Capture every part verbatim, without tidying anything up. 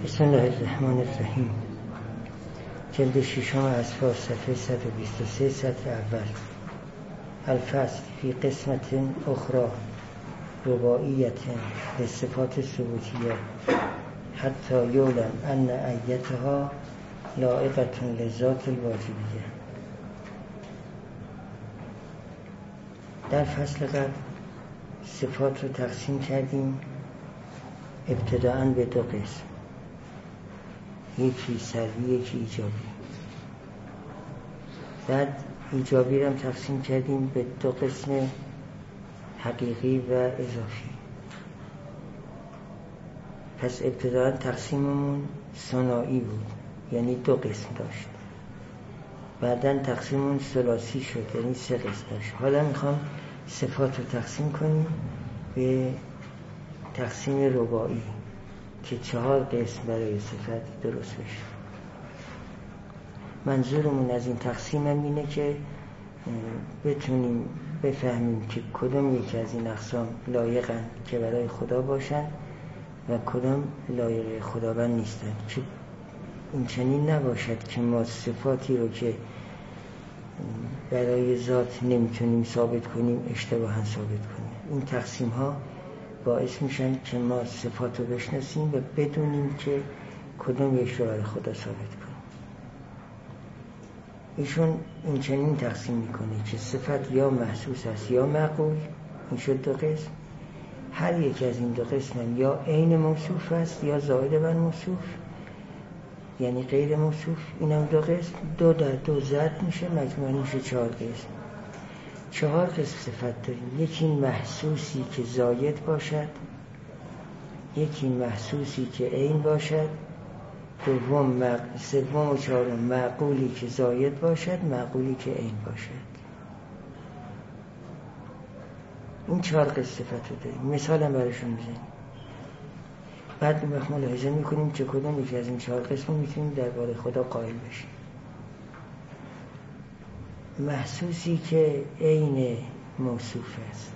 بسم الله الرحمن الرحیم. جلد ششم اصفار صفحه صد و بیست و سه سطر اول. الفصل فی قسمت اخرى رباعیت لصفات ثبوتیه حتی یعلم ان ایتها لائقة لذات الواجبیه. در فصل قبل صفات رو تقسیم کردیم ابتداءً به دو قسم، یکی سلبی یکی ایجابی. بعد ایجابی رو هم تقسیم کردیم به دو قسم، حقیقی و اضافی. پس ابتداءً تقسیممون ثنایی بود، یعنی دو قسم داشت. بعداً تقسیممون ثلاثی شد، یعنی سه قسم داشت. حالا میخوام صفات رو تقسیم کنیم به تقسیم رباعی که چهار قسم برای صفت درست بشه. منظورمون از این تقسیم هم اینه که بتونیم بفهمیم که کدام یکی از این اقسام لایقن که برای خدا باشن و کدام لایق خداوند نیستن، که این چنین نباشد که ما صفاتی رو که برای ذات نمیتونیم ثابت کنیم اشتباهاً ثابت کنیم. این تقسیم ها باعث میشن که ما صفات رو بشناسیم و بدونیم که کدام یک رو برای خدا ثابت کنیم. ایشون این چنین تقسیم میکنه که صفت یا محسوس است یا معقول. این شد دو قسم. هر یک از این دو قسم یا عین موصوف است یا زائد بر موصوف، یعنی غیر موصوف. اینم دو قسم، دو در دو ضرب میشه، مجموعاً میشه چهار قسم. چهار قسم صفت داریم. یکی محسوسی که زاید باشد، یکی محسوسی که عین باشد، دوم مق... سوم و چهارم معقولی که زاید باشد، معقولی که عین باشد. این چهار قسم صفت رو داریم. مثال هم براشون میزنیم. بعد اون وقت ملاحظه میکنیم که کدوم یکی از این چهار قسم میتونیم درباره خدا قائل بشیم. محسوسی که عین موصوف است،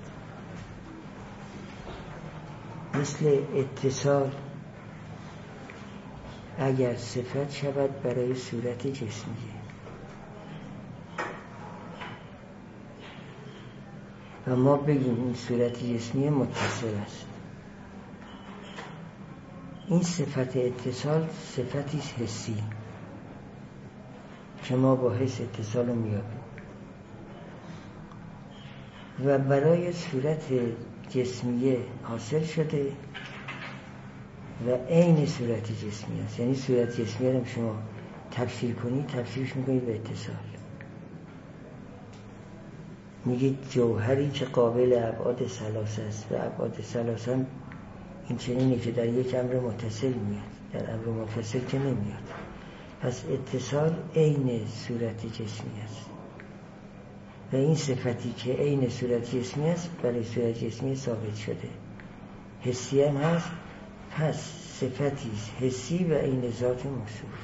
مثل اتصال اگر صفت شود برای صورت جسمیه و ما بگیم این صورت جسمیه متصل است، این صفت اتصال صفتی حسی که ما با حس اتصال رو میابیم و برای صورت جسمیه حاصل شده و عین صورت جسمی است. یعنی صورت جسمیه رو شما تفسیر کنید، تفسیرش میکنید به اتصال. میگید جوهری که قابل ابعاد ثلاثه است و ابعاد ثلاثه هم این چنینه که در یک امر متصل میاد، در امر منفصل که نمیاد. پس اتصال عین صورت جسمی است و این صفتی که عین صورت جسمی است برای صورت جسمی ثابت شده. حسی هم هست، پس صفتی حسی و عین ذات موصوف.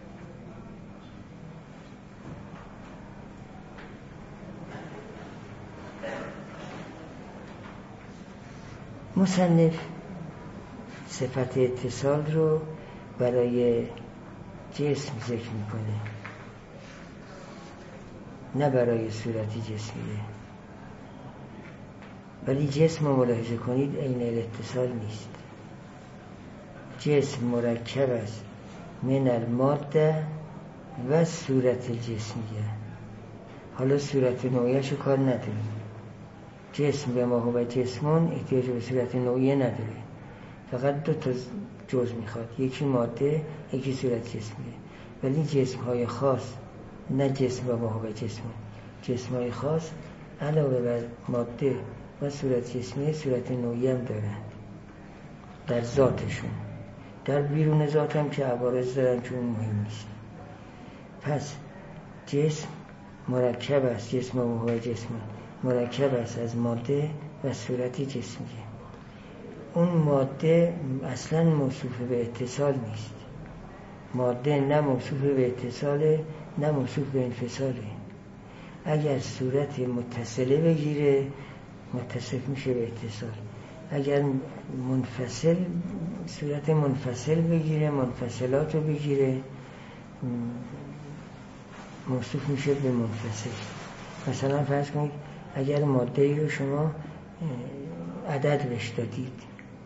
مصنف صفت اتصال رو برای جسم ذکر میکنه، نه برای صورتی جسمیه. ولی جسم رو ملاحظه کنید عین الاتصال نیست. جسم مرکب است من الماده و صورت الجسمیه. حالا صورت نوعیش رو کار نداریم. جسم به ما هو جسمون احتیاج به صورت نوعیه نداره، فقط دو تا جزء میخواد، یکی ماده یکی صورت جسمیه. ولی جسم های خاص، نه جسم به ما هو جسمون، جسم های خاص علاوه بر ماده و صورت جسمیه صورت نوعی هم دارن در ذاتشون. در بیرون ذات هم که عوارض دارن چون مهم نیست. پس جسم مرکب است، جسم و هو جسم مرکب است از ماده و صورت جسمیه. اون ماده اصلا موصوف به اتصال نیست. ماده نه موصوف به اتصاله نه موصوف به انفصاله. اگر صورت متصله بگیره متصف میشه به اتصال. اگر منفصل صورت منفصل بگیره، منفصلات رو بگیره، موصوف میشه به منفصل. مثلا فرض کنید اگر ماده ای رو شما عدد بهش دادید،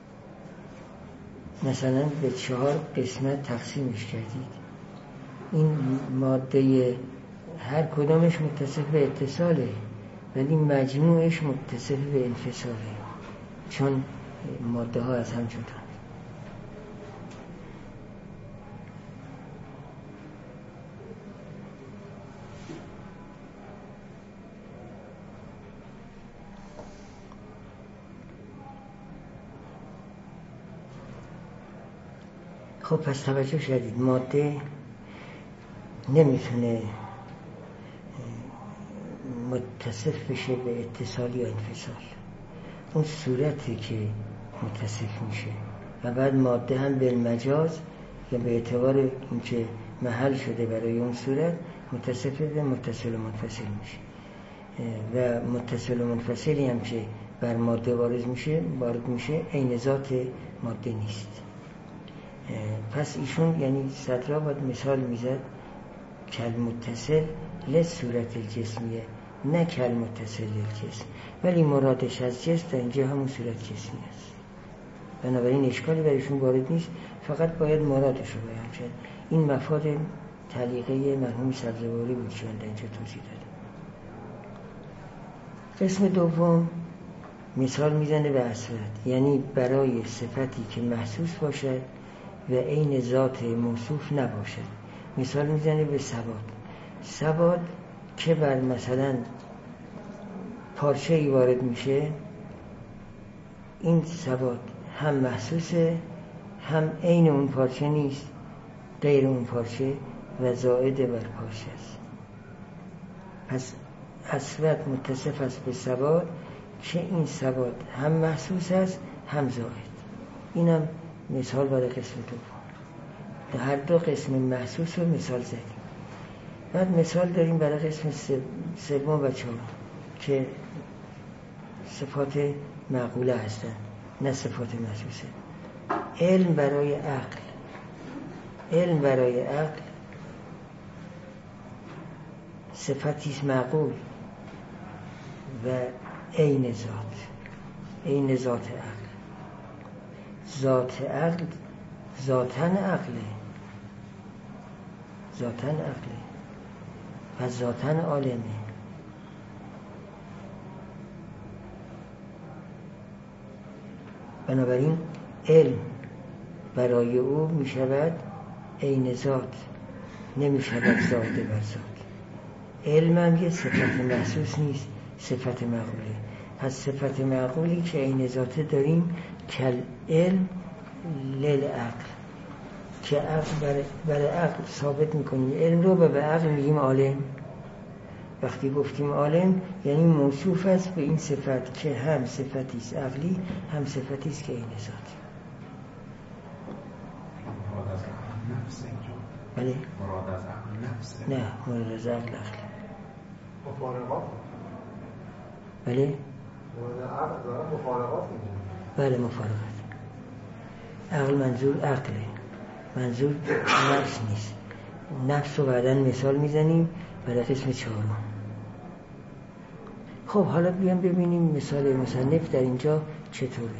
مثلا به چهار قسمت تقسیمش کردید، این ماده هر کدامش متصف به اتصاله ولی مجموعش متصف به انفصاله، چون ماده ها از هم جدا. خب پس توجه شدید، ماده نمیتونه متصف بشه به اتصال یا انفصال، اون صورتی که متصف میشه و بعد ماده هم به مجاز یا به اعتبار اینکه محل شده برای اون صورت متصف به متصل و منفصل میشه و متصل و منفصلی هم که بر ماده وارد میشه وارد میشه عین ذات ماده نیست. پس ایشون یعنی صدرا باید مثال میزد کل متصل لصورت الجسمیه، نه کل متصل للجسم، ولی مرادش از جسم در اینجا همون صورت جسمی است. بنابراین اشکالی برایشون وارد نیست، فقط باید مرادش رو بیان کرد. این مفاد تعلیقه مرحوم سبزواری بود که در اینجا توضیح داد. قسم دوم مثال میزنه به اصورت، یعنی برای صفتی که محسوس باشد و عین ذات موصوف نباشد. مثال میزنه به ثبات. ثبات که بر مثلا پارچه ای وارد میشه، این ثبات هم محسوسه هم عین اون پارچه نیست، غیر اون پارچه و زائد بر پارچه است. پس اصورت متصف است به ثبات که این ثبات هم محسوس است هم زائد. اینم مثال برای قسم دوم. در هر دو قسم محسوس رو مثال زدیم. بعد مثال داریم برای قسم سوم و چهارم که صفات معقوله هستند نه صفات محسوسه. علم برای عقل، علم برای عقل صفتی است معقول و عین ذات، عین ذات عقل. ذات عقل ذاتن عقله، ذاتن عقله و ذاتن عالمه. بنابراین علم برای او می شود عین ذات، نمی شود زائد بر ذات. علم هم یه صفت محسوس نیست، صفت معقوله. پس صفت معقولی که عین ذات داریم کل علم للعقل، که عقل برای, برای عقل ثابت میکنیم علم رو و به عقل میگیم عالم. وقتی گفتیم عالم یعنی موصوف است به این صفت که هم صفتی است عقلی هم صفتی است که عین ذاتی. مراد از عقل نفس اینجا؟ بله؟ مراد از عقل نفس؟ نه، مراد از عقل عقل. مفارقات؟ بله؟ مراد عقل دارم مفارقات اینجا؟ بله مفارقات. عقل منظور عقله، منظور نفس نیست. نفس رو بعداً مثال میزنیم برای قسم چهارم. خب حالا بیام ببینیم مثال مصنف در اینجا چطوره.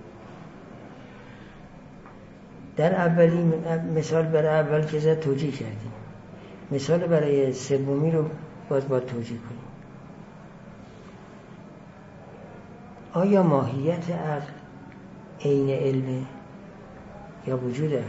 در اولی مثال برای اول که زد توجیه کردیم، مثال برای سومی رو باز باید توجیه کنیم. آیا ماهیت عقل عین علمه یا وجود عقل؟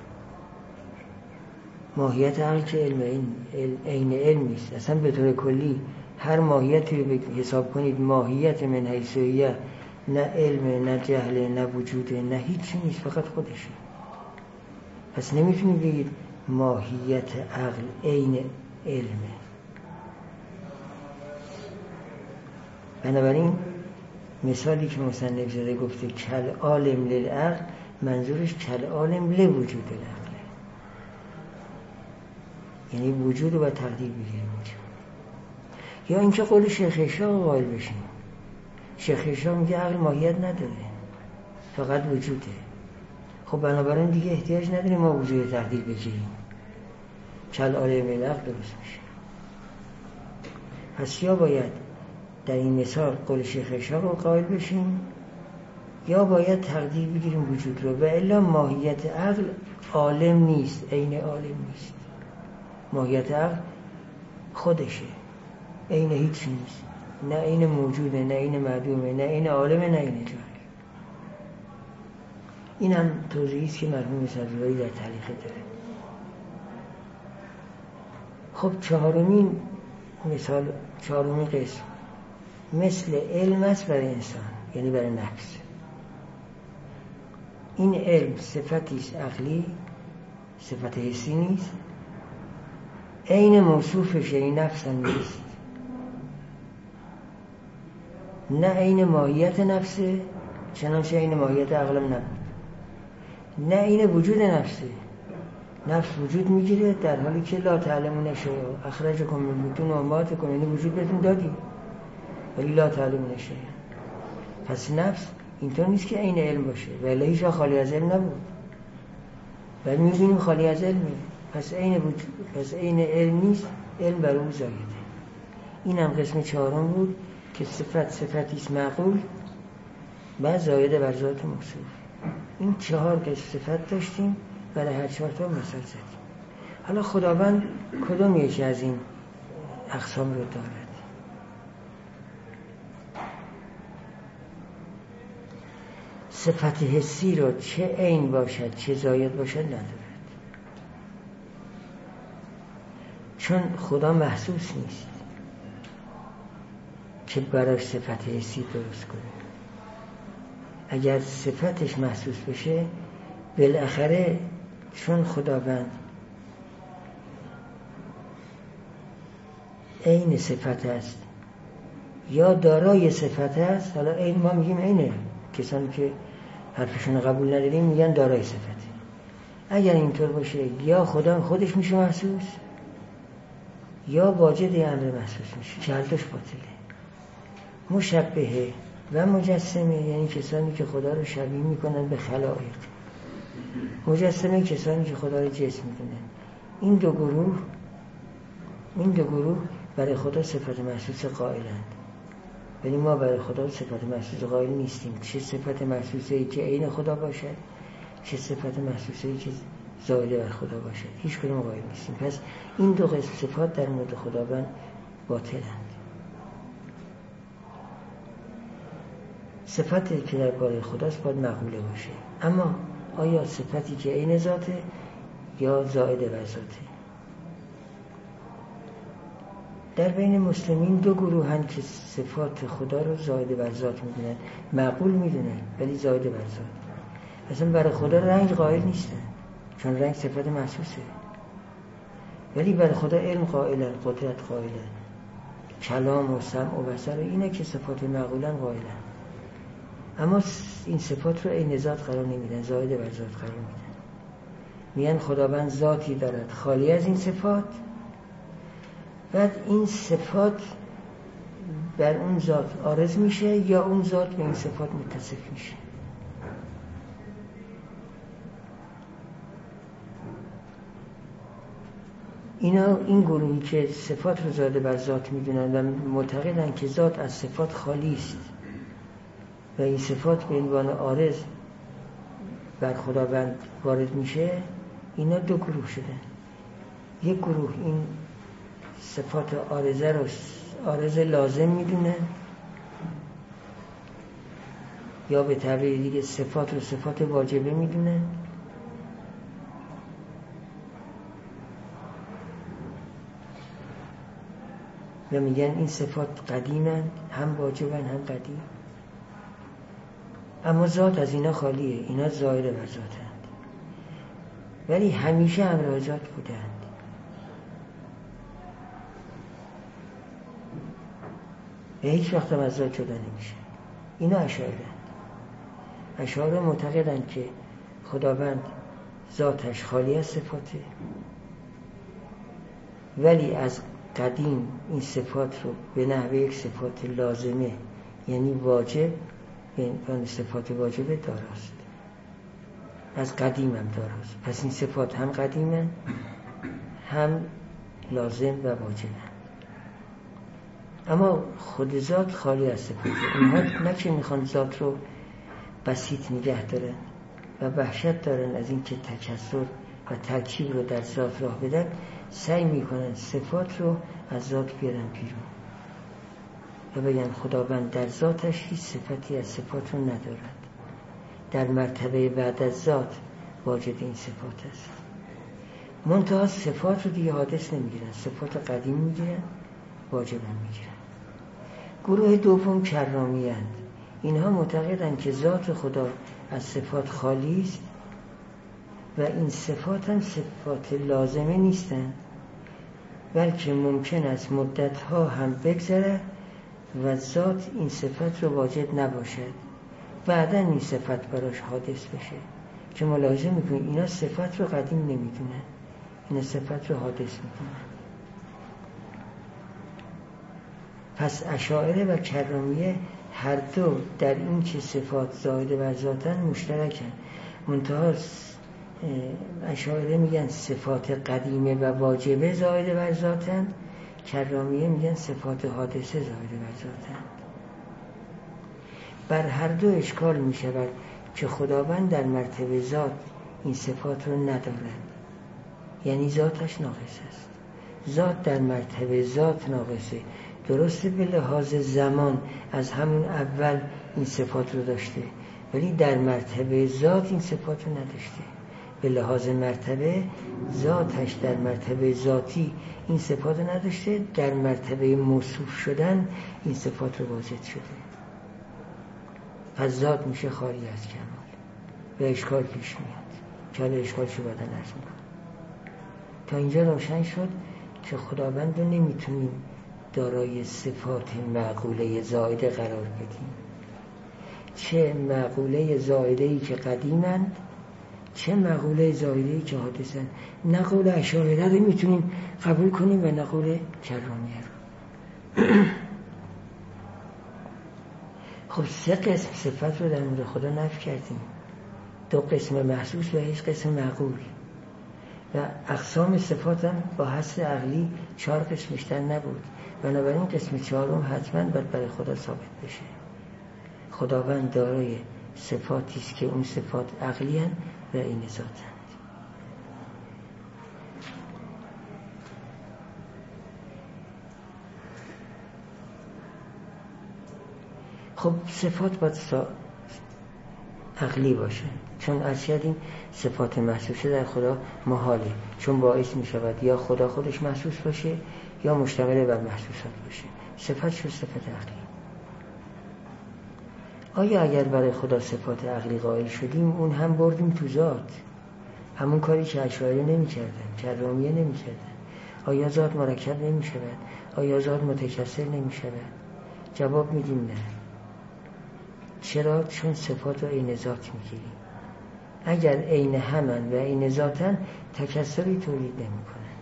ماهیت عقل که علم عین علم نیست. اصلا به طور کلی هر ماهیتی رو حساب کنید ماهیت من حیثیه، نه علم نه جهل نه وجود نه هیچی نیست، فقط خودشه. پس نمیتونید بگید ماهیت عقل عین علمه. بنابراین مثالی که مصنف زده گفته کل عالم للعقل، منظورش کل عالم لوجود العقل، یعنی وجود رو باید تقدیر بگیریم. یا اینکه قول شیخ هشام قائل بشیم. شیخ هشام میگه عقل ماهیت نداره، فقط وجوده. خب بنابراین دیگه احتیاج نداریم ما وجود تحلیل بگیریم، کل عالم العقل درست میشه. پس یا باید در این مثال قول شیخ اشاق رو قائل بشیم یا باید تقدیر بگیریم وجود رو، و الا ماهیت عقل عالم نیست، عین عالم نیست. ماهیت عقل خودشه، عین هیچ نیست، نه عین موجوده، نه عین معدومه، نه عین عالمه، نه عین جاهل. این هم توضیحی است که مرحوم صدرایی در تعلیق داره. خب چهارمین مثال، چهارمین قسم مثل علم است برای انسان، یعنی برای نفس. این علم صفتی است عقلی، صفت حسی نیست، عین موصوفش یعنی نفس هم نیست، نه عین ماهیت نفسه چنانچه عین ماهیت عقلم نبود، نه عین وجود نفسه. نفس وجود میگیره در حالی که لا تعلمون شیئا اخرجکم من بطون امهاتکم، یعنی وجود بهتون دادیم ولی لا تعلمون شیئا. پس نفس اینطور نیست که عین علم باشه، ولی هیچ وقت خالی از علم نبود، ولی میبینیم خالی از علمه. پس عین وجود، پس عین علم نیست، علم بر او زایده. این هم قسم چهارم بود که صفت صفتی است معقول و زایده بر ذات موصوف. این چهار قسم صفت داشتیم، برای هر چهار تا مثال زدیم. حالا خداوند کدوم یکی از این اقسام رو دارد؟ صفت حسی رو چه عین باشد چه زاید باشد ندارد، چون خدا محسوس نیست که براش صفت حسی درست کنه. اگر صفتش محسوس بشه بالاخره چون خداوند عین صفت است یا دارای صفت است، حالا عین ما میگیم عینه، کسانی که حرفشون قبول نداریم میگن دارای صفته. اگر اینطور باشه یا خدا خودش میشه محسوس یا واجد امر محسوس میشه که هر دوش باطله. مشبهه و مجسمه یعنی کسانی که خدا رو شبیه میکنن به خلائق، مجسمه کسانی که خدا رو جسم میدونن. این دو گروه این دو گروه برای خدا صفت محسوس قائلند، ولی ما برای خدا صفت محسوس قائل نیستیم. چه صفت محسوسه که عین خدا باشد، چه صفت محسوسه که زایده بر خدا باشد، هیچ کدوم قائل نیستیم. پس این دو قسم صفات در مورد خداوند باطلند. صفتی که در باره خداست باید معقوله باشه، اما آیا صفتی که عین ذاته یا زائده بر ذاته؟ در بین مسلمین دو گروه هستند که صفات خدا رو زائده بر ذات میدونن، معقول میدونن ولی زائده بر ذات. اصلا برای خدا رنگ قائل نیستن چون رنگ صفت محسوسه، ولی برای خدا علم قائلن، قدرت قائلن، کلام و سمع و بصر، اینه که صفات معقولن قائلن. اما این صفات رو عین ذات قرار نمیدن، زائده بر ذات قرار میدن. میگن خداوند ذاتی دارد خالی از این صفات، بعد این صفات بر اون ذات عارض میشه یا اون ذات به این صفات متصف میشه. اینا این گروهی که صفات رو زاده بر ذات میدونن و معتقدن که ذات از صفات خالی است و این صفات به عنوان عارض بر خداوند وارد میشه، اینا دو گروه شدن. یک گروه این صفات عارضه رو عارض لازم میدونن، یا به تعبیر دیگه صفات رو صفات واجبه میدونن. و میگن این صفات قدیمن، هم واجبن هم قدیم، اما ذات از اینا خالیه، اینا ظاهر بر ذاتند، ولی همیشه همراه ذات بودند. و هیچ وقت هم از ذات جدا نمیشه. اینا اشاعره‌اند. اشاعره معتقدند که خداوند ذاتش خالی از صفاته، ولی از قدیم این صفات رو به نحوه یک صفات لازمه یعنی واجب این صفات واجبه داراست، از قدیم هم داراست. پس این صفات هم قدیمه هم لازم و واجبه. اما خود ذات خالی از صفات. اونها نه که میخوان ذات رو بسیط نگه دارن و وحشت دارن از این که تکثر و ترکیب رو در ذات راه بدن، سعی میکنن صفات رو از ذات بیارن بیرون و بگن خداوند در ذاتش هیچ صفتی از صفات رو ندارد، در مرتبه بعد از ذات واجد این صفات است. منتها صفات رو دیگه حادث نمیگیرن، صفات قدیم میگیرن، واجب هم میگیرن. گروه دوم کرامی اند. اینها معتقدند که ذات خدا از صفات خالی است و این صفات هم صفات لازمه نیستند، بلکه ممکن است مدتها هم بگذرد و ذات این صفت رو واجد نباشد، بعداً این صفت براش حادث بشه. که ملاحظه میکنید اینا صفت رو قدیم نمیدونن، اینا صفت رو حادث میدونن. پس اشاعره و کرامیه هر دو در این که صفات زائده بر ذاتن مشترکن. منتها اشاعره میگن صفات قدیمه و واجبه زائده بر ذاتن، کرامیه میگن صفات حادثه زائده بر ذاتن. بر هر دو اشکال میشود که خداوند در مرتبه ذات این صفات رو ندارد، یعنی ذاتش ناقص است. ذات در مرتبه ذات ناقصه، درسته به لحاظ زمان از همون اول این صفات رو داشته، ولی در مرتبه ذات این صفات رو نداشته. به لحاظ مرتبه ذاتش در مرتبه ذاتی این صفات رو نداشته، در مرتبه موصوف شدن این صفات رو واجد شده. پس ذات میشه خالی از کمال و اشکال پیش میاد که حالا اشکال شو بدن عرض میکنم. تا اینجا روشن شد که خداوند رو نمیتونیم دارای صفات معقوله زائده قرار بدیم، چه معقوله زائده‌ای که قدیمند، چه معقوله زائده‌ای که حادثند. نه قول اشاعره رو میتونیم قبول کنیم و نه قول کرامیه رو. خب سه قسم صفت رو در مورد خدا نفی کردیم، دو قسم محسوس و هیچ قسم معقول، و اقسام صفات هم با حس عقلی چهار قسم بیشتر نبود. بنابراین قسم چهارم حتما باید برای خدا ثابت بشه. خداوند دارای صفاتی است که اون صفات عقلی هستند و این ذاتند. خب صفات باید سا... عقلی باشه، چون از شدیم صفات محسوسه در خدا محاله، چون باعث می شود یا خدا خودش محسوس باشه یا مشتمل بر محسوسات باشه. صفت شو صفت عقلی. آیا اگر برای خدا صفات عقلی قائل شدیم اون هم بردیم تو ذات، همون کاری که اشاعره نمی کردن، کرامیه نمی کردن؟ آیا ذات مرکب نمی شود؟ آیا ذات متکثر نمی شود؟ جواب میدیم نه. چرا؟ چون صفات رو عین ذات میگیریم. اگر عین همن و عین ذاتن تکثری تولید نمی کنن.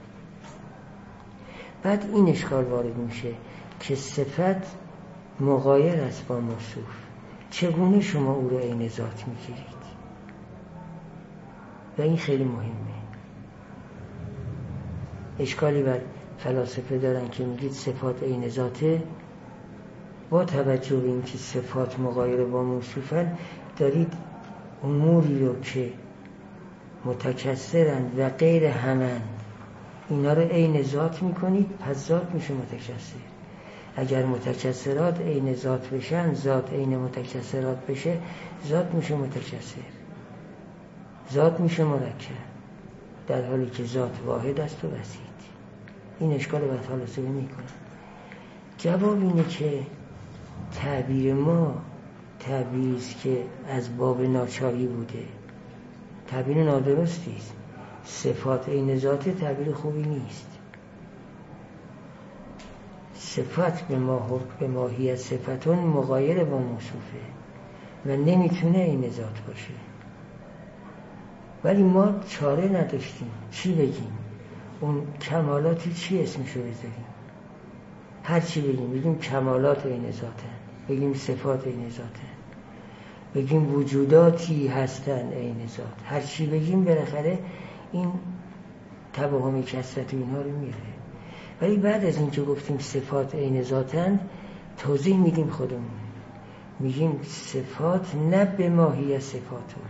بعد این اشکال وارد میشه که صفت مغایر است با موصوف، چگونه شما او رو عین ذات میگیرید؟ و این خیلی مهمه. اشکالی بر فلاسفه دارن که میگید صفات عین ذاته، با توجه به این که صفات مغایر با موصوفن دارید اموری رو که متکثرند و غیر همند اینا رو عین ذات میکنید، پس ذات میشه متکثر. اگر متکثرات عین ذات بشن، ذات عین متکثرات بشه، ذات میشه متکثر، ذات میشه مرکب، در حالی که ذات واحد است و وسیع. این اشکال بر فلاسفه میکنن. جواب اینه که تعبیر ما تعبیری است که از باب ناچاری بوده، تعبیر نادرستی است. صفات عین ذات تعبیر خوبی نیست. صفت به ما به ماهیت صفتون مغایر با موصوفه و نمیتونه عین ذات باشه. ولی ما چاره نداشتیم چی بگیم؟ اون کمالاتی چی اسمشو بذاریم؟ هر چی بگیم، بگیم کمالات عین ذاته، بگیم صفات عین ذاته. بگیم وجوداتی هستن عین ذات، هر چی بگیم بالاخره این توهم کثرت و اینها رو میاره. ولی بعد از این که گفتیم صفات عین ذاتن، توضیح میدیم خودمون، میگیم صفات نه به ماهیت صفاتون،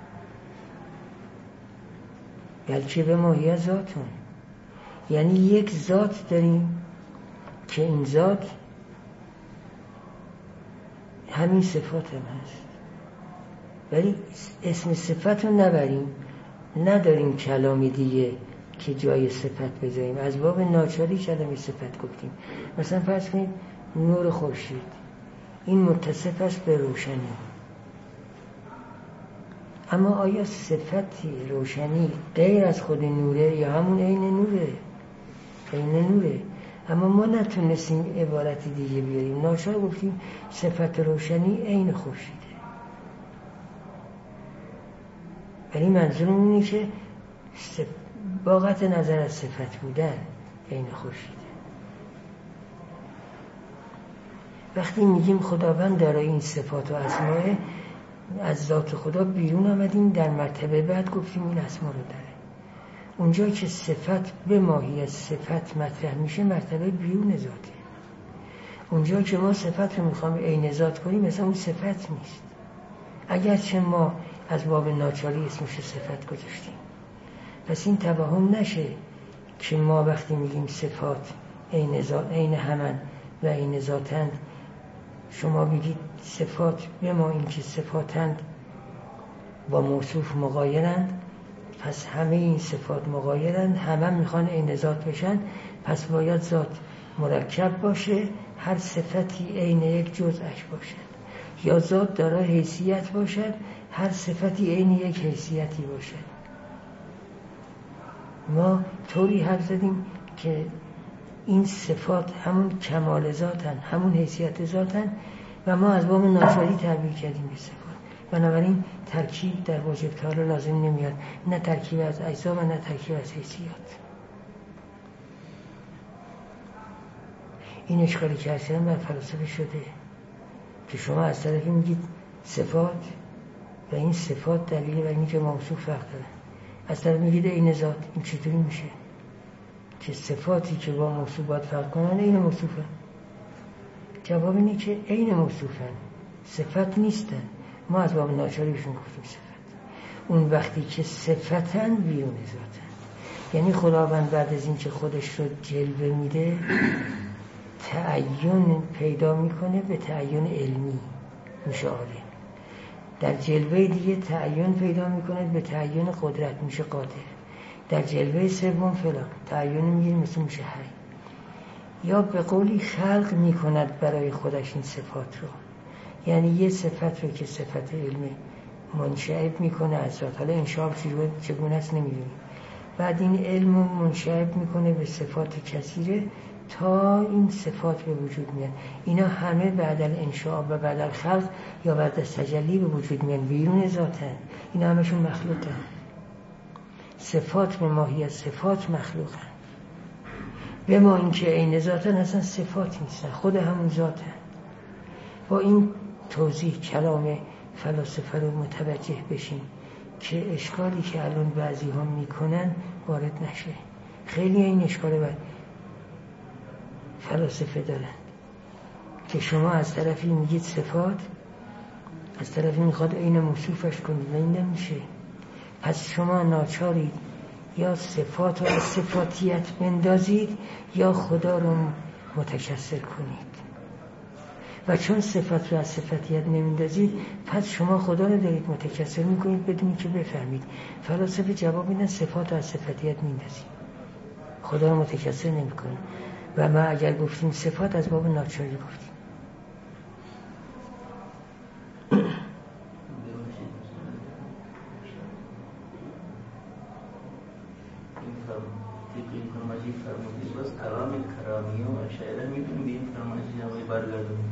بلکه به ماهیت ذاتون. یعنی یک ذات داریم که این ذات همین صفات هم هست، ولی اسم صفت رو نبریم، نداریم کلامی دیگه که جای صفت بذاریم، از باب ناچاری کلمه صفت گفتیم. مثلا فرض کنید نور خورشید، این متصف است به روشنی، اما آیا صفتی روشنی غیر از خود نوره یا همون عین نوره؟ عین نوره، اما ما نتونستیم عبارت دیگه بیاریم، ناچار گفتیم صفت روشنی عین خورشیده. ولی منظورم اینه که با قطع نظر از صفت بودن عین خورشیده. وقتی میگیم خداوند دارای این صفات و اسماء، از ذات خدا بیرون آمدیم، در مرتبه بعد گفتیم این اسما رو داره. اونجا که صفت به ماهیت صفت مطرح میشه، مرتبه بیرون ذاته. اونجا که ما صفت رو میخوام عین ذات کنیم، مثلا اون صفت نیست، اگرچه ما از باب ناچاری اسمش صفت گذاشتیم. پس این توهم نشه که ما وقتی میگیم صفات عین ذات، عین همن و عین ذاتند، شما بگید صفات به ما این که صفاتند با موصوف مغایرند، پس همه این صفات مغایرند، همه میخوان عین ذات بشن، پس باید ذات مرکب باشه، هر صفتی عین یک جزءش باشد، یا ذات دارای حیثیت باشد، هر صفتی عین یک حیثیتی باشد. ما طوری حرف زدیم که این صفات همون کمال ذاتن، همون حیثیت ذاتن، و ما از باب ناچاری تعبیر کردیم به صفات. بنابراین ترکیب در واجب تعالی لازم نمیاد، نه ترکیب از اجزا و نه ترکیب از حیثیات. این اشکالی که اصلا بر فلسفه شده که شما از طرفی میگید صفات و این صفات دلیل و اینی که موصوف فرق داره، از طرف میگید عین ذات. این چطوری میشه که صفاتی که با موصوفات فرق کنن عین موصوفن؟ جواب اینه که عین موصوفن، صفت نیستن. ما از باب ناچاری بهشون گفتیم صفت. اون وقتی که صفتن بیرون ذاتن، یعنی خداوند بعد از این که خودش رو جلوه میده، تعین پیدا میکنه به تعین علمی، میشه عالم. در جلوه دیگه تعین پیدا میکنه به تعین قدرت، میشه قادر. در جلوه سوم فلان تعین میگیره، مثل میشه حی. یا به قولی خلق میکند برای خودش این صفات رو، یعنی یه صفت رو که صفت علم منشعب میکنه از ذات. حالا انشعاب چگونه است نمیدونیم. بعد این علم منشعب میکنه به صفات کثیره تا این صفات به وجود میاد. اینا همه بعد از انشعاب و بعد از خلق یا بعد از تجلی به وجود میاد، بیرون ذاتن. اینا همشون مخلوقن. صفات به ماهیت صفات مخلوقن، به ما این که عین ذاتن اصلا صفات نیستن، خود همون ذاتن. با این توضیح کلام فلاسفه رو متوجه بشین که اشکالی که الان بعضی ها میکنن وارد نشه. خیلی این اشکال باید فلاسفه دارن که شما از طرفی میگید صفات، از طرفی میخواد عین موصوفش کنید، این نمیشه. پس شما ناچارید یا صفات رو از صفاتیت بندازید یا خدا رو متکثر کنید. و چون صفت رو از صفاتیت نمیندازید، پس شما خدا رو دارید متکثر میکنید بدون که بفهمید. فلاسفه جواب میدن صفات رو از صفاتیت میندازید، خدا رو متکثر نمیکنید. و ما اگر گفتیم صفات از باب ناچاری گفتیم. این فرمایشی فرمودید باز کلام کرامی و اشعری میتونیم به این فرمایشی نوعی برگردونیم.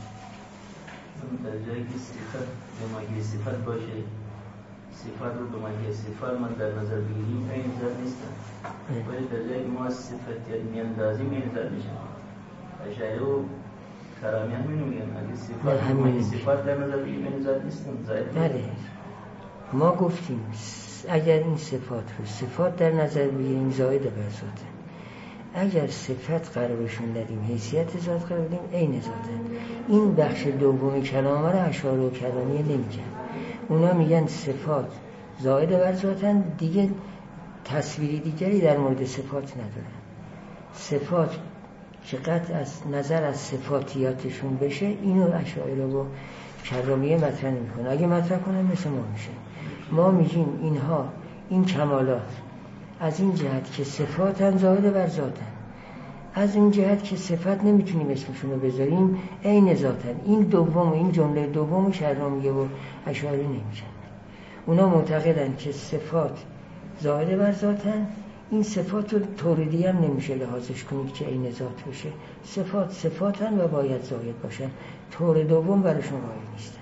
در جایی که صفت به ماهیت صفت باشه، صفت رو به ماهیت صفت ما در نظر بگیریم، این ذات نیستن. ولی در جایی که ما صفتیت میاندازیم این ذات میشن. اشعری و کرامی هم اینو میگن اگه نه، صفات همین اگه میگه. صفات در نظر بگیریم یعنی ذات نیستن ذات بله ما گفتیم س- اگر این صفات رو صفات در نظر بگیریم زائد بر ذاته، اگر صفت قرار بهشون ندیم حیثیت ذات قرار بدیم عین ذاته. این بخش دوم کلام رو اشعار و کلامیه نمیگن، اونا میگن صفات زائد بر ذاتن، دیگه تصویری دیگری در مورد صفات ندارن. صفات که قطع از نظر از صفاتیاتشون بشه اینو اشاعره و کرامیه مطرح نمی‌کنه. اگه مطرح کنن مثل ما میشه. ما میگیم اینها این کمالات از این جهت که صفاتن زائد بر ذاتن، از این جهت که صفت نمیتونیم اسمشون رو بذاریم عین ذاتن. این دوم این جمله دوم کرامیه و اشاعره نمیگن. اونا معتقدن که صفات زائد بر ذاتن، این صفات رو توریدی هم نمیشه لحاظش کنید که عین ذات بشه. صفات صفاتن و باید زائد باشن، طور دوم برشون قائل نیستن.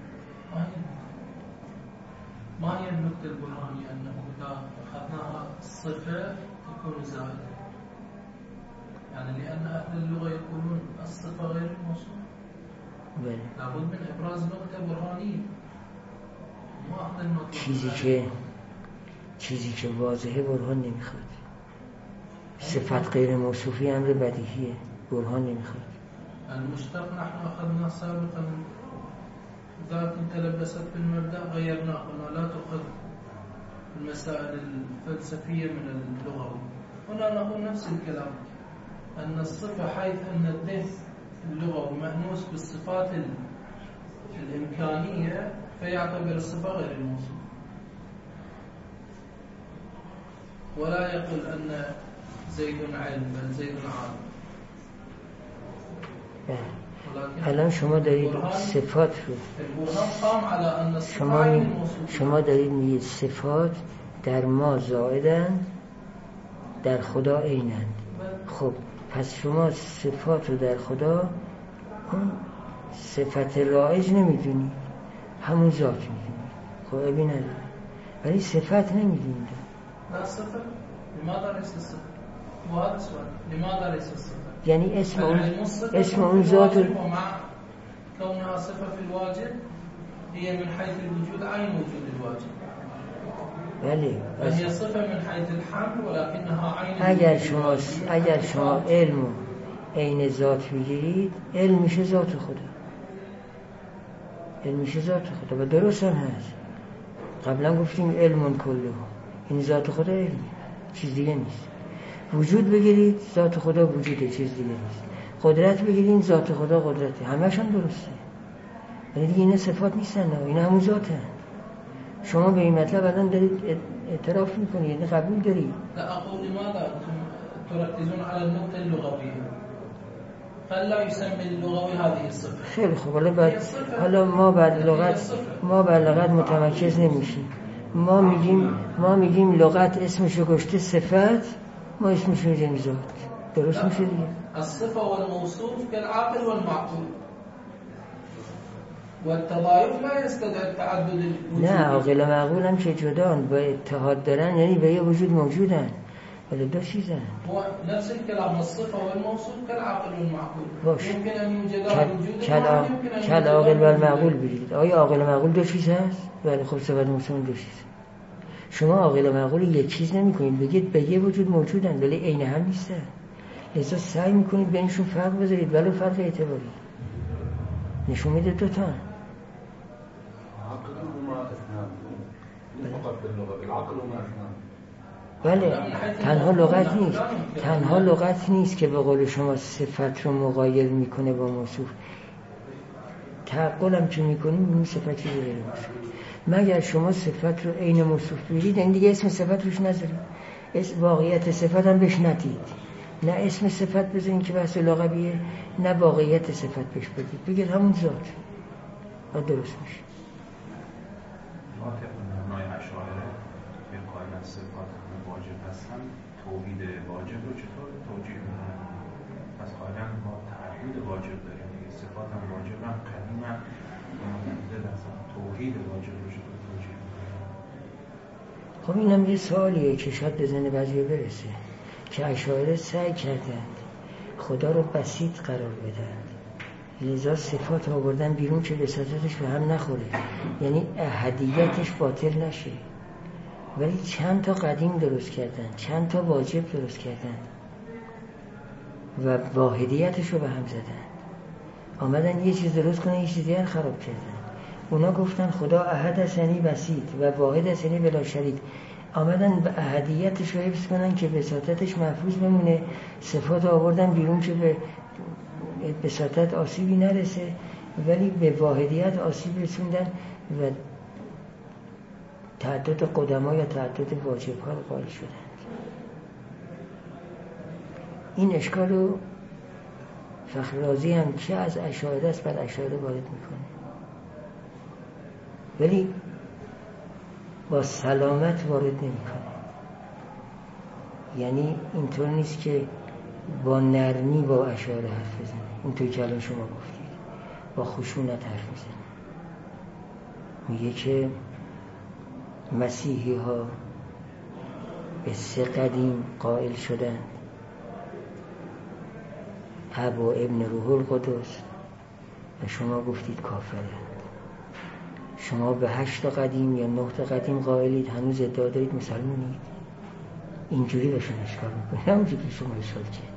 ما هي النقطة البرهانية أنه إذا أخذناها صفة تكون زائدة؟ يعني لأن أهل اللغة يقولون الصفة غير الموصوف. بله. لابد من إبراز نقطة برهانية. ما أخذ النقطة. چیزی که چیزی که واضحه برهان نمیخواد. صفت غیر موصوفی امر بدیهیه، برهان نمیخواد. المشتق نحن أخذنا سابقا ذات تلبست بالمبدأ غيرناه، قلنا لا تؤخذ المسائل الفلسفية من اللغة. هنا نقول نفس الكلام، أن الصفة حيث أن الذهن اللغوي مأنوس بالصفات الإمكانية فيعتبر الصفة غير الموصوف، ولا يقول أن زيد علم بل زيد عالم. الان شما دارید صفات رو شما, می... شما دارید میگید صفات در ما زائدن، در خدا عینند. خب پس شما صفات رو در خدا اون صفت رایج نمیدونید، همون ذات میدونید. خب ابی نداره، ولی صفت نمیدونید. لا صفت لماذا ليس الصفت؟ وهذا السؤال لماذا ليس الصفت؟ یعنی اسم اون اسم اون ذات ومع كونها صفة في الواجب هي من حيث الوجود عين وجود الواجب. بله. وهي صفة من حيث الحمل ولكنها عين. اگر شما اگر شما علم عین ذات میگیرید، علم میشه ذات خدا. علم میشه ذات خدا و درست هم هست. قبلا گفتیم علم کله، این ذات خدا علم، چیز دیگه نیست. وجود بگیرید ذات خدا وجوده، چیز دیگه نیست. قدرت بگیرید ذات خدا قدرته، همشون درسته. ولی دیگه اینا صفات نیستن، نه اینا همون ذاته. شما به این مطلب الان دارید اعتراف میکنید، یعنی قبول دارید. لا اقول لماذا تركزون على النقطة اللغوية؟ فلا يسمي اللغوي هذه الصفة. خیلی خوب، حالا بعد حالا ما بر لغت ما بر لغت متمرکز نمیشیم. ما میگیم ما میگیم لغت اسمشو گشته صفت، ما اسمشو میذاریم ذات. درست میشه دیگه. الصفة والموصوف كالعاقل والمعقول والتضايف لا يستدعي التعدد الوجودي. نه عاقل و معقول هم که جدان با اتحاد دارن، یعنی به یه وجود موجودن ولی دو چیزن. هو نفس الكلام الصفة والموصوف كالعاقل والمعقول. باش. يمكن أن يوجدا وجود کل کل عاقل و معقول بگید. آیا عاقل و معقول دو چیز هست؟ ولی خب صفت موصوف دو چیز. شما عاقل و معقول یک چیز نمی‌کنید، بگید به یه وجود موجودن ولی عین هم نیستن. لذا سعی می‌کنید بینشون فرق بذارید، ولی فرق اعتباری نشون میده دو تا. بله تنها لغت نیست، تنها لغت نیست که به قول شما صفت رو مغایر میکنه با موصوف. تعقل هم که میکنیم این صفتی رو غیر موصوف، مگر شما صفت رو عین موصوف بگیرید، این دیگه اسم صفت روش نذارید، اسم واقعیت صفت هم بهش ندید. نه اسم صفت بذارید که بحث لغویه، نه واقعیت صفت بهش بدید، بگید همون ذات و درست میشه. توحید واجب رو چطور توجیه می‌کنن؟ پس قاعداً ما تعهد واجب داریم دیگه، صفات هم واجب هم قدیم هم توحید واجب رو چطور توجیه می‌کنن؟ خب اینم یه سوالیه که شاید به ذهن بعضی برسه که اشاعره سعی کردند خدا رو بسیط قرار بدن، لذا صفات آوردن بیرون که بساطتش به هم نخوره، یعنی احدیتش باطل نشه. ولی چند تا قدیم درست کردن، چند تا واجب درست کردن و واحدیتش رو به هم زدن. آمدن یه چیز درست کنن، یه چیز دیگر خراب کردن. اونا گفتن خدا احد است یعنی بسیط و واحد است یعنی بلا شریک. آمدن به احدیتش رو حفظ کنن که بساطتش محفوظ بمونه. صفات آوردن بیرون که به بساطت آسیبی نرسه، ولی به واحدیت آسیب رسوندن و تعدد قدما یا تعدد واجب ها رو قائل شدن. این اشکال رو فخر رازی هم که از اشاعره است بر اشاعره وارد میکنه، ولی با سلامت وارد نمیکنه. یعنی اینطور نیست که با نرمی با اشاعره حرف بزنه، اینطور که الان شما گفتید با خشونت حرف میزنه. میگه که مسیحی ها به سه قدیم قائل شدن، اب و ابن روح القدس، و شما گفتید کافرند. شما به هشت قدیم یا نه قدیم قائلید، هنوز ادعا دارید مسلمانید. اینجوری بهشون اشکال میکنید، همونجوری که شما اشکال کرد.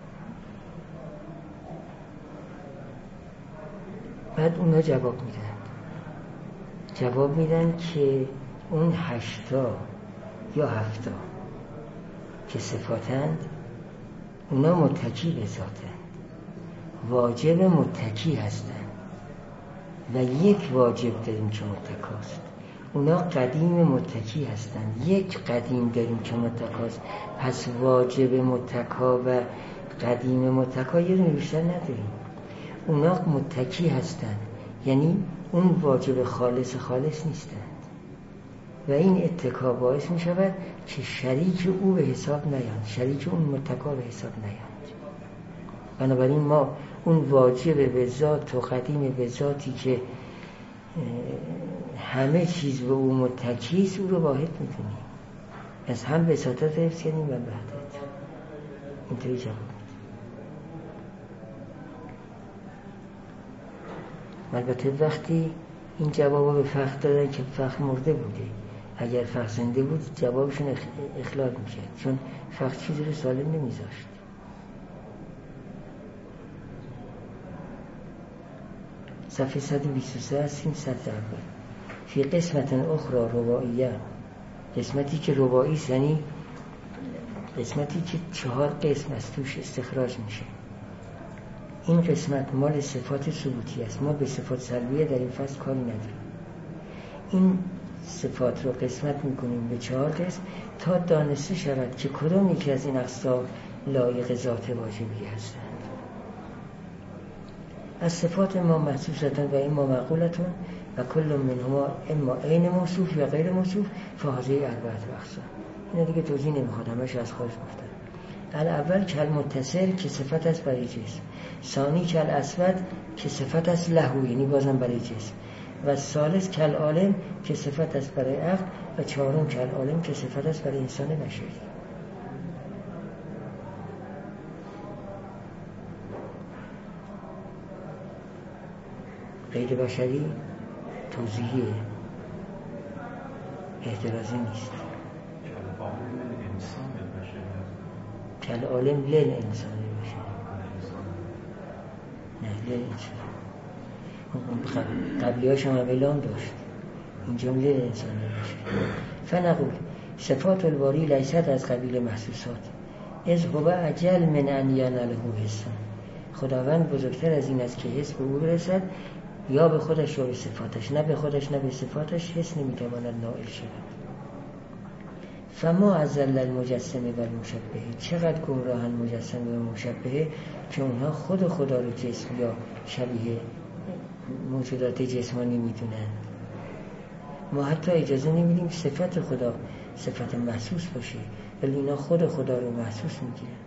بعد اونا جواب میدن جواب میدن که اون هشتا یا هفتا که صفاتند، اونا متکی به ذاتند، واجب متکی هستند و یک واجب داریم که متکاست. اونا قدیم متکی هستند، یک قدیم داریم که متکاست. پس واجب متکا و قدیم متکا یه دونه بیشتر نداریم. اونا متکی هستند، یعنی اون واجب خالص خالص نیستند و این اتکا باعث می شود که شریک او به حساب نیاند، شریک اون متکا به حساب نیاند. بنابراین ما اون واجب به ذات و قدیم به ذاتی که همه چیز به او متکیست، او رو واحد می‌دونیم. از هم بساطت حفظ کنیم و وحدت. اینطوری جواب البته وقتی این جواب به فخر دادن که فخر مرده بوده، اگر فخر زنده بود جوابشون اخلال میشد، چون فخر چیزی رو سالم نمیذاشت. صفحه صد و بیست و سه هستیم. سطر اول فی قسمت اخرى رباعیه، قسمتی که رباعی است، یعنی قسمتی که چهار قسم از توش استخراج میشه. این قسمت مال صفات ثبوتی است، ما به صفات سلبیه در این فصل کاری نداریم. این صفات رو قسمت میکنیم به چهار قسم تا دانسته شود که کدام یکی از این اقسام لایق ذات واجبی هستند. از صفات ما محسوستون و اما معقولتون و کل منهما اما عین موصوف یا غیر موصوف فهذه اربعه اقسام. اینا دیگه توضیح نمیخواد، همش از خودش گفتم. الاول کل متصل که صفت است برای جسم، ثانی کل اسود که صفت است له، یعنی بازم برای جسم، و ثالث کل عالم که صفت است برای عقل، و چهارم کل عالم که صفت است برای انسان بشری. غیر بشری توضیحی احترازی نیست. کل عالم لیل انسان بشری، نه لیل انسان. قبلی هاش هم اعلام داشت، اینجا لیل انسان بشری. فنقول صفات الباری لیست از قبیل محسوسات، از هو اجل من ان یناله حسن. خداوند بزرگتر از این است که حس به او برسد، یا به خودش یا به صفاتش، نه به خودش نه به صفاتش حس نمیتواند نائل شود. فما ازل المجسمه و المشبهه، چقدر گمراهن مجسمه و مشبهه که اونها خود خدا رو جسم یا شبیه موجودات جسمانی میدونن. ما حتی اجازه نمیدیم صفت خدا صفت محسوس باشه، ولی اینا خود خدا رو محسوس میگیرن.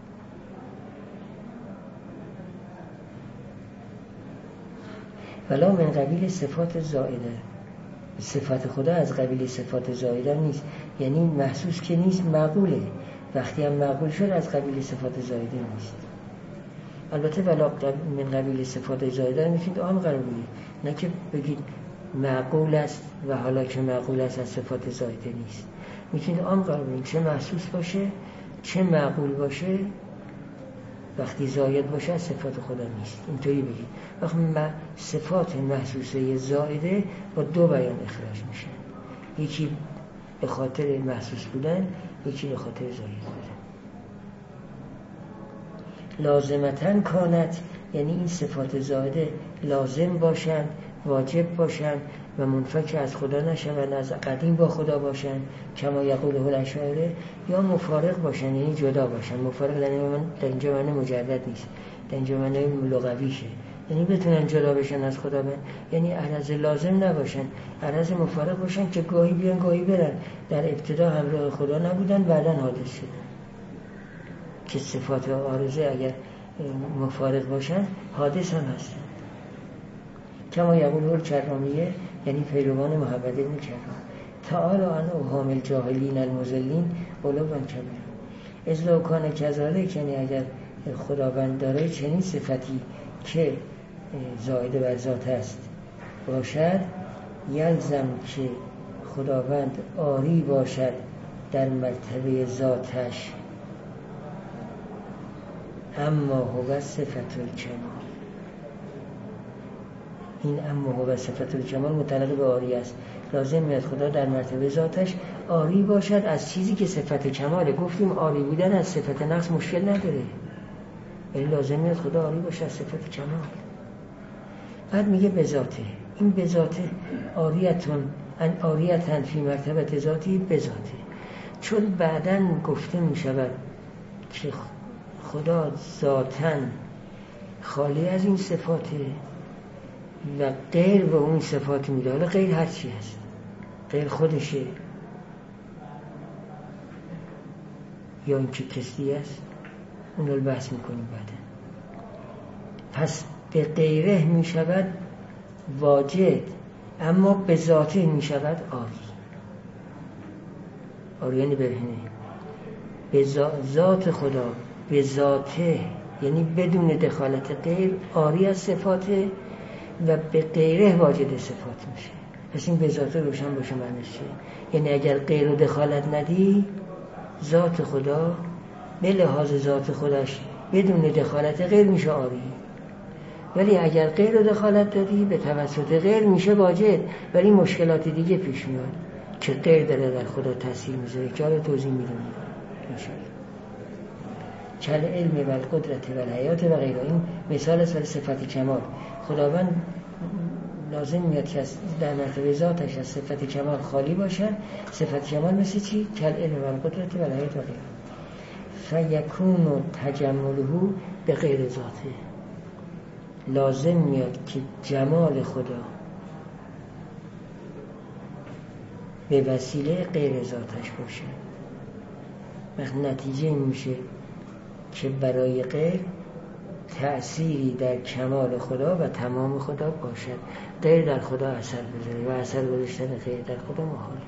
ولا من قبیل صفات زائده، صفات خدا از قبیل صفات زائده نیست، یعنی محسوس که نیست، معقوله. وقتی هم معقول شد از قبیل صفات زائده نیست. البته ولا من قبیل صفات زائده رو میتونید عام قرار بدید، نه که بگید معقول است و حالا که معقول است از صفات زائده نیست. میتونید عام قرار بدید، چه محسوس باشه چه معقول باشه، وقتی زائد باشه از صفات خدا نیست. اینطوری بگید. وقتی صفات محسوسه زائده با دو بیان اخراج میشه، یکی به خاطر محسوس بودن، یکی به خاطر زائد بودن. لازمتن کانت، یعنی این صفات زائده لازم باشن، واجب باشن و منفک از خدا نشون، از قدیم با خدا باشن کما یقوله الاشاعره، یا مفارق باشن یعنی جدا باشن. مفارق در اینجا معنی مجرد نیست، در اینجا معنی لغویشه، یعنی بتونن جدا بشن از خدا بن. یعنی عرض لازم نباشن، عرض مفارق باشن که گاهی بیان گاهی برن، در ابتدا همراه خدا نبودن بعدن حادث شدن. که صفات عارضه اگر مفارق باشن حادث هم هستن. کما یقوله الکرامیه، یعنی پیروان محمد بن کرام. تعالی عن اوهام الجاهلین المضلین علوا کبیرا. اذ لو کان کذالک، یعنی اگر خداوند داره چنین صفتی که زائد بر ذات است باشد، یلزم که خداوند آری باشد در مرتبه ذاتش، اما هو صفت الکمال. این اما هو صفت الکمال متعلق به آری است. لازم میاد خدا در مرتبه ذاتش آری باشد از چیزی که صفت کماله. گفتیم آری بودن از صفت نقص مشکل نداره، ولی لازم میاد خدا آری باشه از صفت کمال. بعد میگه به ذاته، این به ذاته آریتون ان آریتن فی مرتبه ذاتی به ذاته، چون بعداً گفته میشود که خدا ذاتن خالی از این صفاته و غیر به اون صفات میده. حالا غیر هر چی هست، غیر خودشه یا این که کسی هست، اون رو بحث میکنیم بعدا. پس به غیره میشود واجد، اما به ذاته میشود آری. آری یعنی ببینه به ذات خدا، به ذاته یعنی بدون دخالت غیر آری از صفاته و به غیره واجد صفات میشه. پس این به ذاته روشن باشه معنیش چیه؟ یعنی اگر غیر و دخالت ندی، ذات خدا به لحاظ ذات خودش بدون دخالت غیر میشه آری. ولی اگر غیر و دخالت دادی به توسط غیر میشه واجد، ولی مشکلات دیگه پیش میاد که غیر داره در خدا تاثیر میذاره که حالا توضیح میدونی انشاءالله. کل علم و القدرت و الحیات و غیره. این مثال است برای صفت کمال. خداوند لازم میاد که در مرتبه ذاتش از صفت کمال خالی باشه. صفت کمال مثل چی؟ کل علم و القدرت و الحیات و غیره. فیکون تجمله به غیر ذاته. لازم میاد که جمال خدا به وسیله غیر ذاتش باشه. وقت نتیجه این میشه که برای غیر تأثیری در کمال خدا و تمام خدا باشد. غیر در خدا اثر بذاره و اثر گذاشتن غیر در خدا محاله.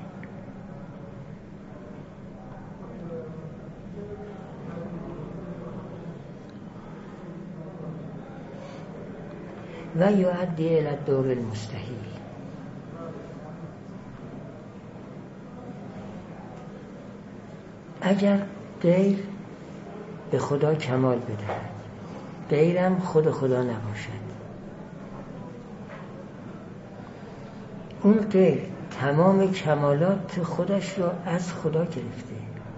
و یؤدی الی الدور المستحیل. اگر غیر به خدا کمال بدهد، غیرم خود خدا نباشد، اون غیر تمام کمالات خودش را از خدا گرفته،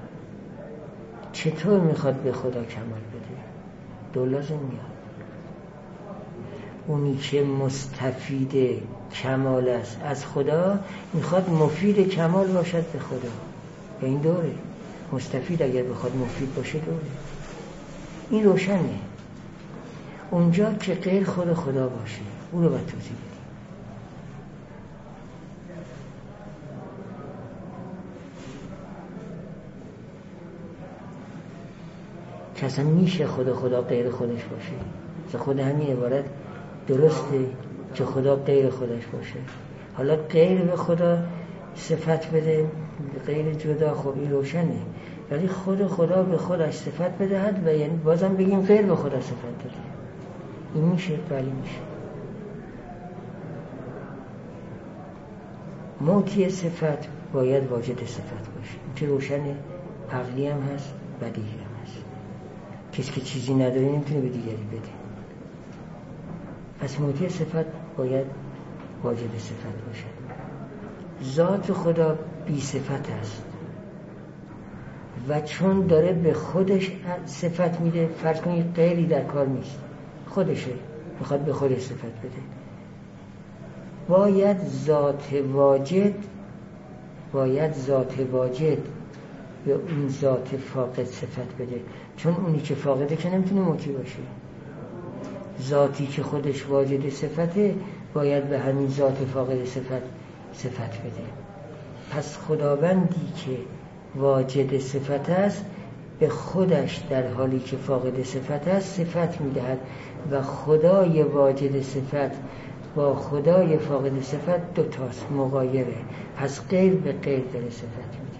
چطور میخواد به خدا کمال بده؟ دو لازم میاد. اونی که مستفید کمال است از خدا میخواد مفید کمال باشد به خدا. به این دوره مستفید اگر بخواد مفید باشه دوره. این روشنه. اونجا که غیر خود خدا باشه اون رو باید توضیح بدیم. که اصلا میشه خود خدا غیر خودش باشه؟ اصلا خود همین عبارت درسته که خدا غیر خودش باشه. حالا غیر به خدا صفت بده، غیر جدا، خب این روشنه. ولی خود خدا به خودش صفت بدهد و یعنی بازم بگیم غیر به خدا صفت داده. این میشه؟ بله میشه. موتی صفت باید واجد صفت باشه. این که روشن عقلی هم هست، بدیهی هم هست. کسی که چیزی نداره نمیتونه به دیگری بده. پس موتی صفت باید واجد صفت باشه. ذات خدا بی صفت است و چون داره به خودش صفت میده، فرض کنید غیری در کار نیست، خودشه میخواد به خودش صفت بده، باید ذات واجد باید ذات واجد به اون ذات فاقد صفت بده، چون اونی که فاقده که نمیتونه موتی باشه. ذاتی که خودش واجد صفته باید به همین ذات فاقد صفت صفت بده. پس خداوندی که واجد صفت است به خودش در حالی که فاقد صفت است صفت میدهد و خدای واجد صفت با خدای فاقد صفت دو تاست، مغایره. پس غیر به غیر داره صفت میده،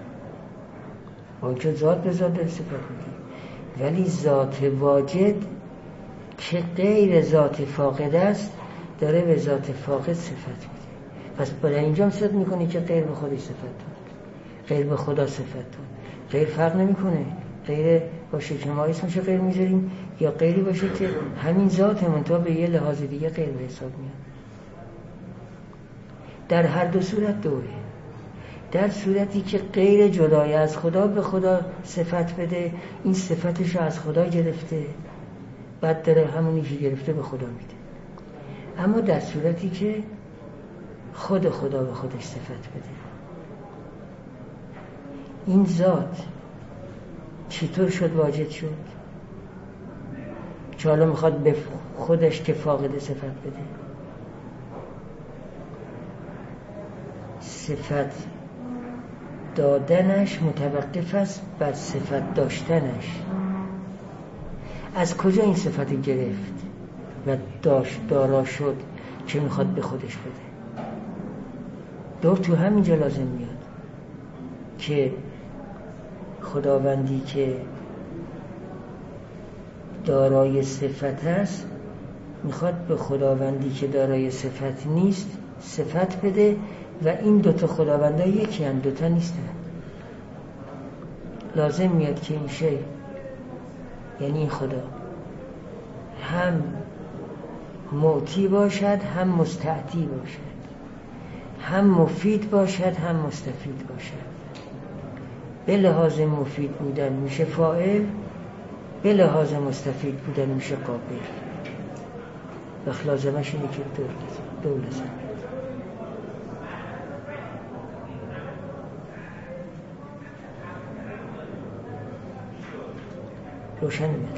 آنچه ذات به ذات داره صفت میده. ولی ذات واجد که غیر ذات فاقد است داره به ذات فاقد صفت میده. پس برای اینجا صدق میکنه که غیر به خودش صفت داد، غیر به خدا صفت داد. غیر فرق نمیکنه، غیر باشه که ما اسمش غیر میذاریم یا غیری باشه که همین ذات منتها به یه لحاظ دیگه غیر به حساب میاد. در هر دو صورت دوره. در صورتی که غیر جدای از خدا به خدا صفت بده، این صفتش از خدا گرفته، بعد داره همونی که گرفته به خدا میده. اما در صورتی که خود خدا به خودش صفت بده، این ذات چطور شد واجد شد؟ چه حالا میخواد به خودش که فاقد صفت بده؟ صفت دادنش متوقف است بر صفت داشتنش. از کجا این صفت گرفت و داشت دارا شد که میخواد به خودش بده؟ دور تو همینجا لازم میاد که خداوندی که دارای صفت است میخواد به خداوندی که دارای صفت نیست صفت بده و این دوتا خداوندها یکی هم، دوتا نیستن. لازم میاد که این شی یعنی این خدا هم معطی باشد هم مستعطی باشد، هم مفید باشد هم مستفید باشد. به لحاظ مفید بودن میشه فاعل، به لحاظ مستفید بودن میشه قابل. وقت لازمش اینه که دو دو لازم روشن میاد.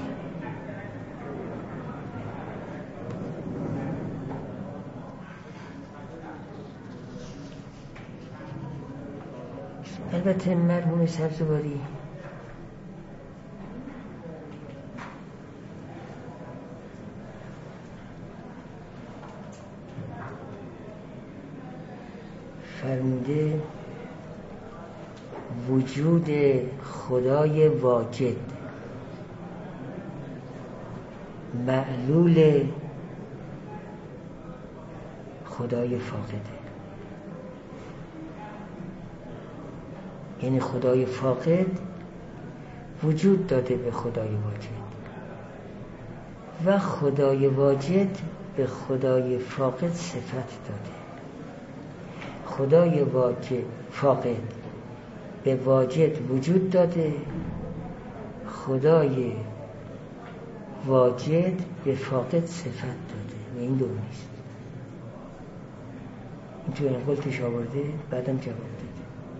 البته مرحوم سبزواری فرموده وجود خدای واجد معلول خدای فاقده. یعنی خدای فاقد وجود داده به خدای واجد و خدای واجد به خدای فاقد صفت داده. خدای واجد فاقد به واجد وجود داده، خدای واجد به فاقد صفت داده و این دو نیست. این تو این قلتش آورده، بعدم جواب داده.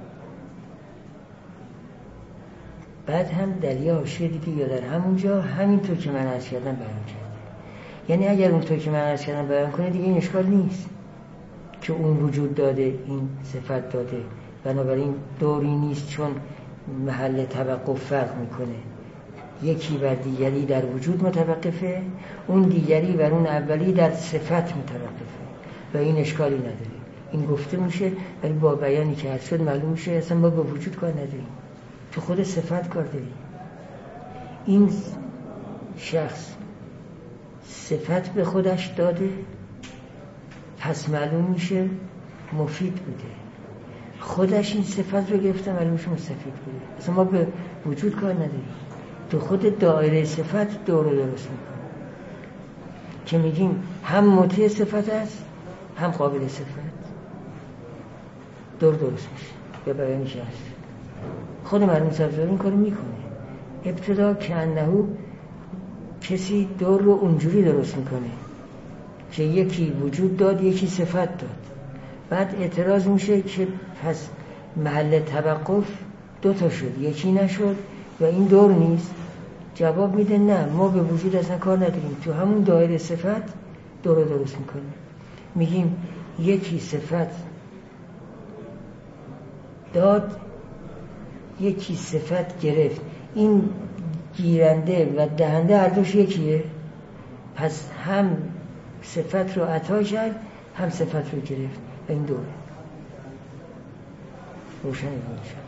بعد هم در یه حاشیه دیگه یا در همونجا همینطور که من عرض کردم بیان کرده. یعنی اگر اونطور که من عرض کردم بیان کنه دیگه این اشکال نیست که اون وجود داده، این صفت داده، بنابراین دوری نیست چون محل توقف فرق میکنه. یکی بر دیگری در وجود متوقفه، اون دیگری بر اون اولی در صفت متوقفه و این اشکالی نداره. این گفته میشه ولی با بیانی که هر شد معلوم میشه اصلا ما با وجود کار نداریم. تو خود صفت کار داری. این شخص صفت به خودش داده، پس معلوم میشه مفید بوده. خودش این صفت رو گرفته، معلوم میشه مستفید بوده. اصلا ما به وجود کار نداریم، تو خود دایره صفت دور رو درست میکنه که میگیم هم مطیع صفت است هم قابل صفت، دور درست میشه یا بیان میشه هست. خود مرحوم سبزواری این کارو میکنه. ابتدا که انهو کسی دور رو اونجوری درست میکنه که یکی وجود داد یکی صفت داد، بعد اعتراض میشه که پس محل توقف دوتا شد یکی نشد و این دور نیست. جواب میده نه، ما به وجود اصلا کار نداریم، تو همون دایره صفت دور رو درست میکنیم. میگیم یکی صفت داد یکی صفت گرفت، این گیرنده و دهنده هر دوش یکیه، پس هم صفت رو عطا کرد هم صفت رو گرفت و این دوره روشنی بود شد.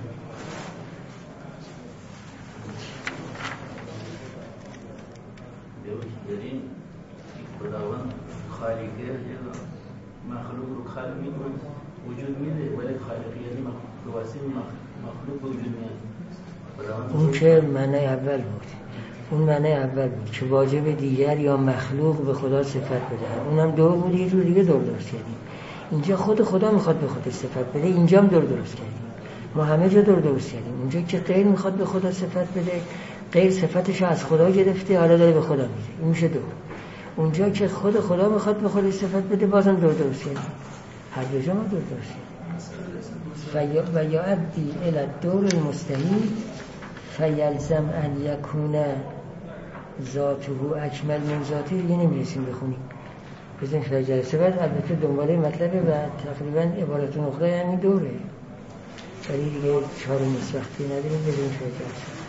داریم خداوند خالقه مخلوق رو خلق میکنه وجود میده، ولی خالقیت به واسطه مخلوق وجود میاد. اون که معنی اول بود، اون معنی اول بود که واجب دیگر یا مخلوق به خدا صفت بده، اونم دور بود، یه جور دیگه دور درست کردیم. اینجا خود خدا میخواد به خودش صفت بده، اینجا هم دور درست کردیم. ما همه جا دور درست کردیم. اونجا که غیر میخواد به خدا صفت بده، غیر صفتشو از خدا گرفته حالا داره به خدا میده، این میشه دور. اونجا که خود خدا میخواد به خودش صفت بده بازم دور درست کردیم. هر دو جا ما دور درست کردیم. و یعدی الی الدور المستحیل فیلزم ان یکون ذاته اکمل من ذاته. دیگه نمیرسیم بخونیم، بزنیم شده جلسه بعد. البته دنباله مطلبه و تقریبا عبارت نقطه همین دوره، ولی دیگه چهار نیست وقتی نداریم، بزنیم شده جلسه.